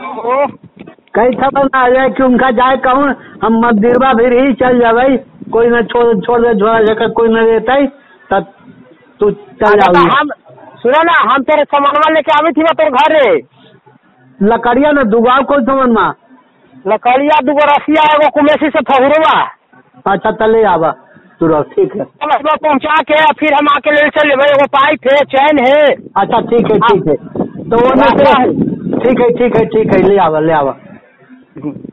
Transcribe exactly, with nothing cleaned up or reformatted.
ओ कई खबर ना आ जाए कि उनका जाए कहूँ हम मंदिरवा भी ही चल जावे, कोई न छोड़ छोड़ दे झोला जगह कोई न देता तब तू चल जाओ। हम सुना ना, हम तेरे सामानवा लेके आवी थी तेरे घरे। लकड़िया न दुगाव कोई समन मा लकड़िया दुगो रसिया एगो कुमेसी से फहुरवा। अच्छा तले आवा तुरंत, ठीक है। पहुँचा के फिर हम आके ले चले भाई, एगो पाइप है, चैन है। अच्छा ठीक है ठीक है, तो वो ठीक है ठीक है ठीक है ले आवा ले आवा।